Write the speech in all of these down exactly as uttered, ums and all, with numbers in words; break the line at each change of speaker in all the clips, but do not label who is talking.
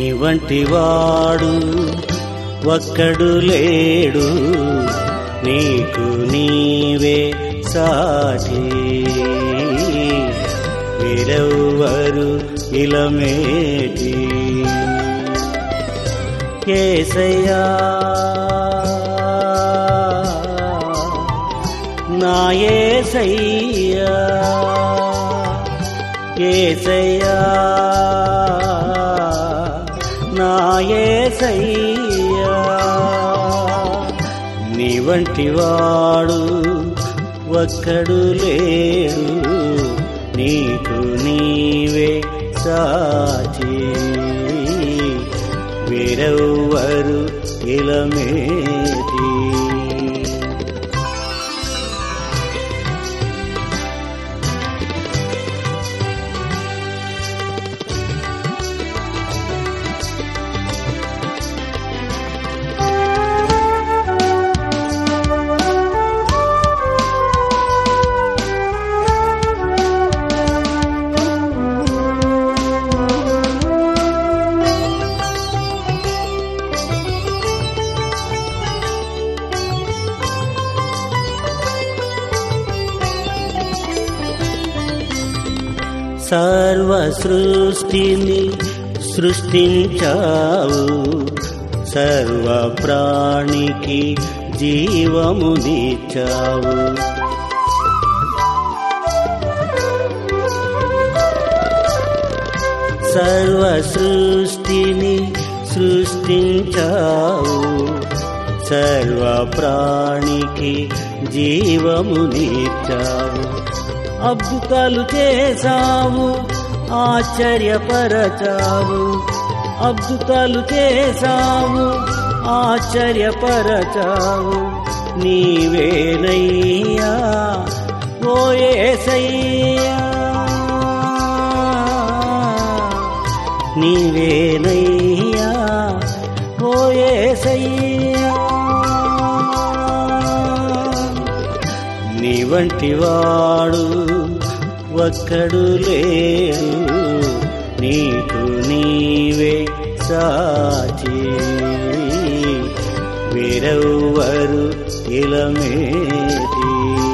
నీ వంటివాడు ఒక్కడు లేడు, నీకు నీవే సాటి, వేరెవ్వరు ఇలమేటి. యేసయ్యా నా యేసయ్యా, యేసయ్యా నా యేసయ్యా, నీ వంటివాడు ఒక్కడు లేడు, నీకు నీవే సాటి, వేరెవ్వరు ఇలమేటి. సర్వ సృష్టిని సృష్టించావు, సర్వ ప్రాణికి జీవమునిచ్చావు. సర్వ సృష్టిని సృష్టించావు, సర్వ ప్రాణికి జీవమునిచ్చావు. అద్భుతాలు చేసావు, ఆశ్చర్యపరచావు, అద్భుతాలు చేసావు, ఆశ్చర్యపరచావు. నీవేనయ్యా ఓ యేసయ్యా, నీవేనయ్యా ఓ యేసయ్యా, నీ వంటివాడు ఒక్కడు లేడు, నీకు నీవే సాటి, వేరెవ్వరు ఇలమేటి.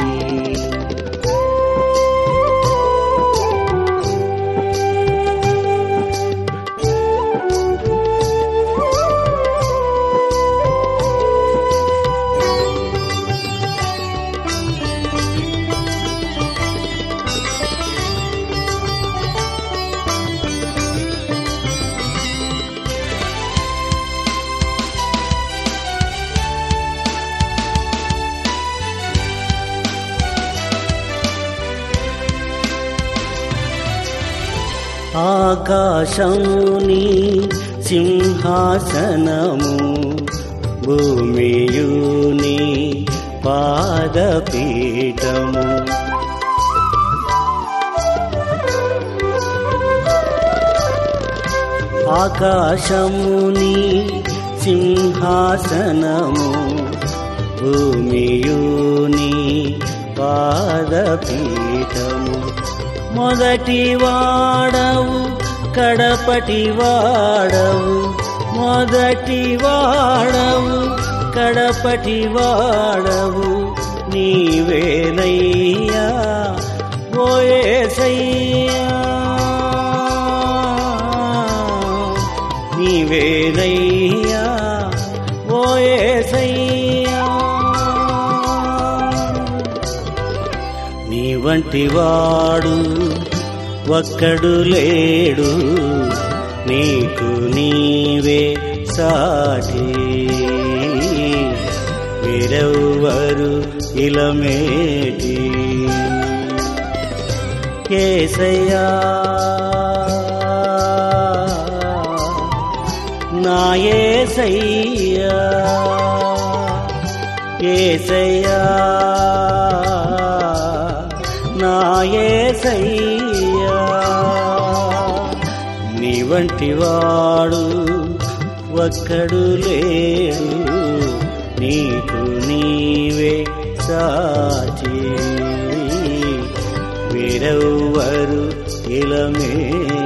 ఆకాశముని సింహాసనము, భూమియుని పాదపీఠము. ఆకాశముని సింహాసనము, భూమియుని పాదపీఠము. మొదటి వాడవు కడపటి వాడవు, మొదటి వాడవు కడపటి వాడవు, నీవేనయ్యా ఓ యేసయ్యా, నీవేనయ్యా ఓ యేసయ్యా, నీ వంటివాడు ఒక్కడు లేడు, నీకు నీవే సాటి, వేరెవ్వరు ఇలమేటి. యేసయ్యా నా యేసయ్యా, యేసయ్యా నా యేసయ్యా, నీ వంటివాడు ఒక్కడు లేడు, నీకు నీవే సాటి, వేరెవ్వరు ఇలమే